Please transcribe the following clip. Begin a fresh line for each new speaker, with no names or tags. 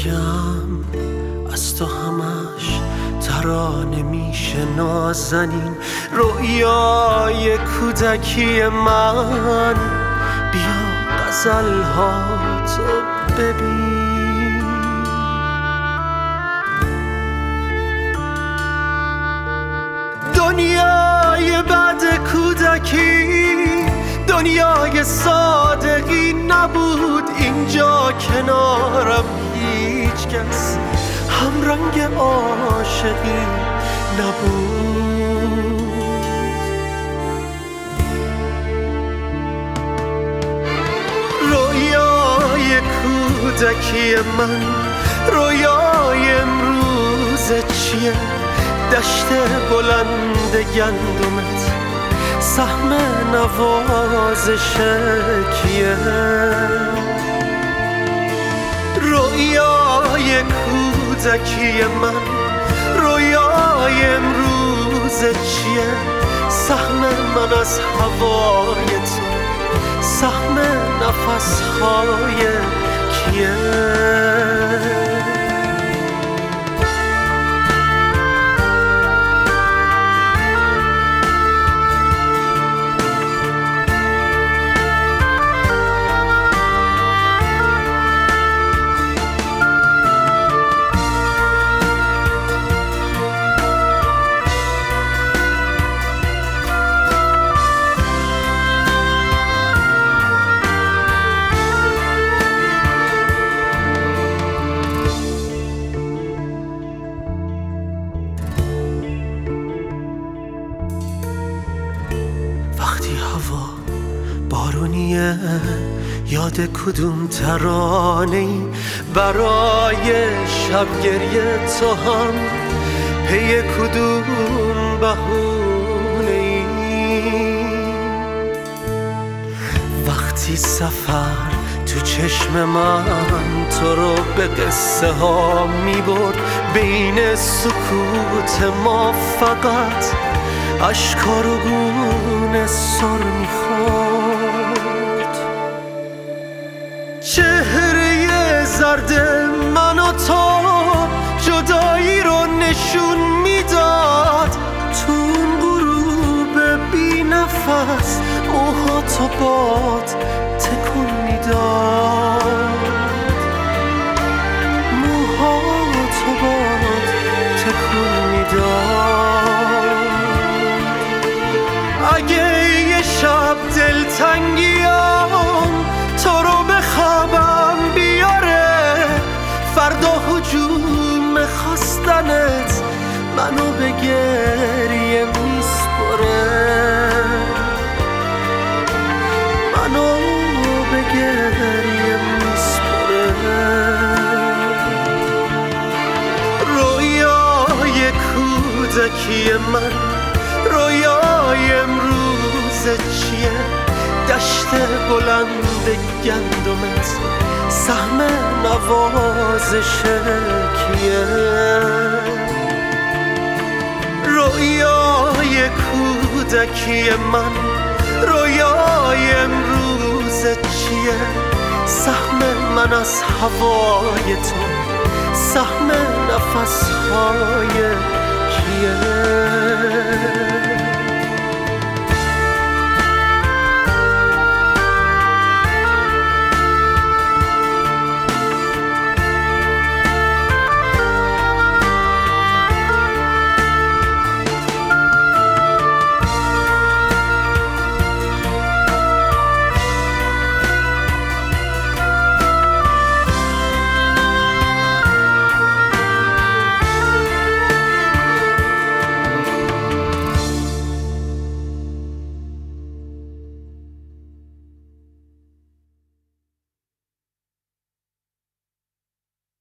بگم از تو همش ترانه میشه نازنین رویای کودکی من. بیا غزل ها تو ببین، دنیای بعد کودکی دنیای صادقی نبود. اینجا کنارم هیچ کس هم رنگ عاشقی نبود. رویای کودکی من، رویای امروز چیه؟ دشت بلند گندمت سهم نوازش کیه؟ رویای کودکی من، رویای امروز چیه؟ سهم من از هوای تو، سهم نفسهای کیه؟ وقتی هوا بارونیه یاد کدوم ترانه‌ای برای شب گریه تو هم پی کدوم بهونه‌ای؟ وقتی سفر تو چشم من تو رو به قصه ها میبرد، بین سکوت ما فقط اشکا رو گونه سر میخورد. چهره زرد من و تو جدایی رو نشون میداد. تو اون غروب بی نفس موها تو باد تکون میداد، موها تو باد تکون میداد. اگه یه شب دلتنگیام تو رو به خوابم بیاره، فردا هجوم خواستنت منو به گریه میسپره، منو به گریه میسپره. رویای کودکی من، رویای امروز چیه؟ دشت بلند گندمت سهم نوازش کیه؟ رویای کودکی من، رویای امروز چیه؟ سهم من از هوای تو، سهم نفسهای کیه؟